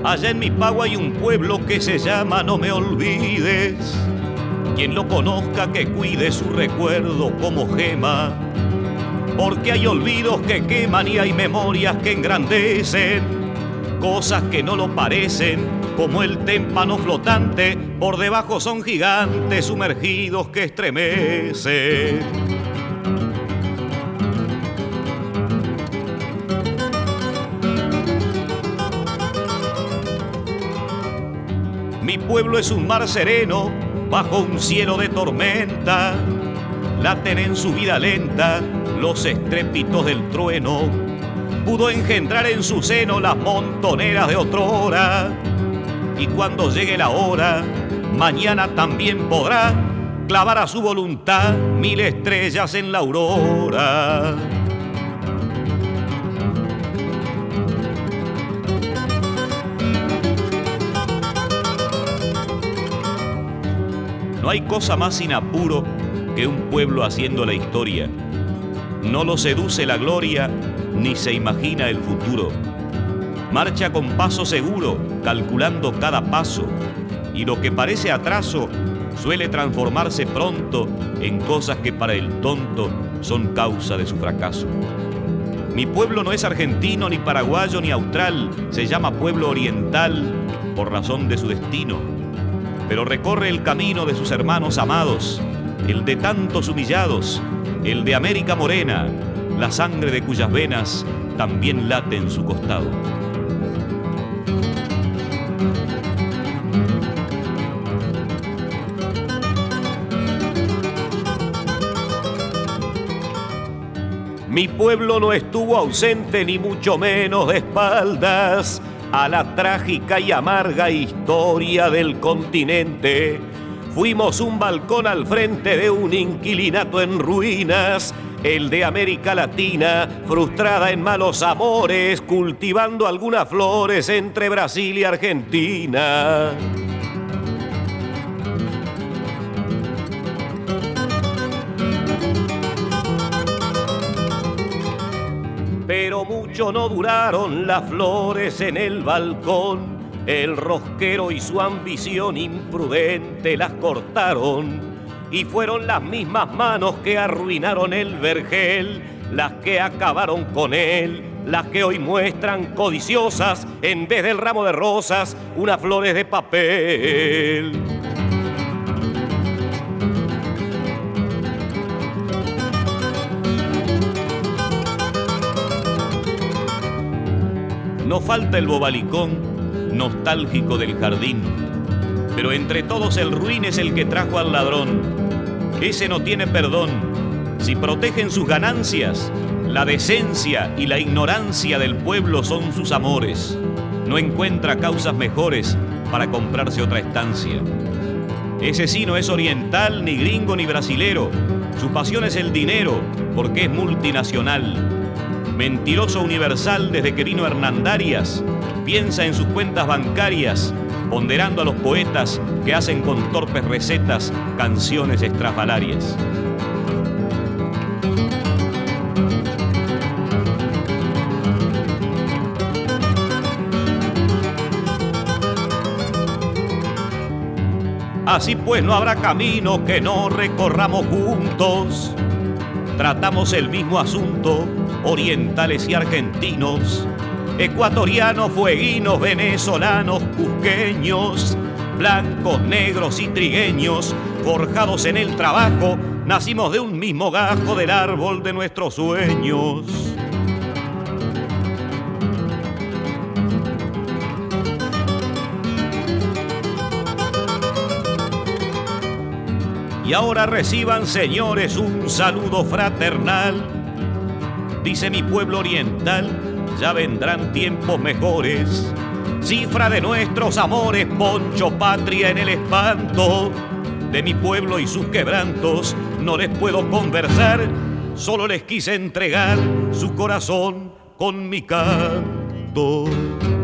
Allá en mi pago hay un pueblo que se llama No Me Olvides. Quien lo conozca que cuide su recuerdo como gema, porque hay olvidos que queman y hay memorias que engrandecen, cosas que no lo parecen, como el témpano flotante, por debajo son gigantes sumergidos que estremecen. Mi pueblo es un mar sereno bajo un cielo de tormenta, laten en su vida lenta los estrépitos del trueno, pudo engendrar en su seno las montoneras de otrora, y cuando llegue la hora, mañana también podrá clavar a su voluntad 1000 estrellas en la aurora. No hay cosa más sin apuro que un pueblo haciendo la historia. No lo seduce la gloria, ni se imagina el futuro. Marcha con paso seguro, calculando cada paso, y lo que parece atraso suele transformarse pronto en cosas que para el tonto son causa de su fracaso. Mi pueblo no es argentino, ni paraguayo, ni austral, se llama pueblo oriental por razón de su destino, pero recorre el camino de sus hermanos amados, el de tantos humillados, el de América Morena, la sangre de cuyas venas también late en su costado. Mi pueblo no estuvo ausente ni mucho menos de espaldas a la trágica y amarga historia del continente. Fuimos un balcón al frente de un inquilinato en ruinas, el de América Latina, frustrada en malos amores, cultivando algunas flores entre Brasil y Argentina. Pero mucho no duraron las flores en el balcón. El rosquero y su ambición imprudente las cortaron, y fueron las mismas manos que arruinaron el vergel las que acabaron con él, las que hoy muestran codiciosas, en vez del ramo de rosas, unas flores de papel. No falta el bobalicón nostálgico del jardín, pero entre todos el ruin es el que trajo al ladrón. Ese no tiene perdón. Si protegen sus ganancias, la decencia y la ignorancia del pueblo son sus amores. No encuentra causas mejores para comprarse otra estancia. Ese sí no es oriental, ni gringo, ni brasilero. Su pasión es el dinero, porque es multinacional. Mentiroso universal desde que vino Hernandarias, piensa en sus cuentas bancarias, ponderando a los poetas que hacen con torpes recetas canciones estrafalarias. Así pues no habrá camino que no recorramos juntos. Tratamos el mismo asunto, orientales y argentinos, ecuatorianos, fueguinos, venezolanos, cusqueños, blancos, negros y trigueños, forjados en el trabajo, nacimos de un mismo gajo del árbol de nuestros sueños. Y ahora reciban, señores, un saludo fraternal. Dice mi pueblo oriental, ya vendrán tiempos mejores. Cifra de nuestros amores, poncho patria en el espanto. De mi pueblo y sus quebrantos no les puedo conversar, solo les quise entregar su corazón con mi canto.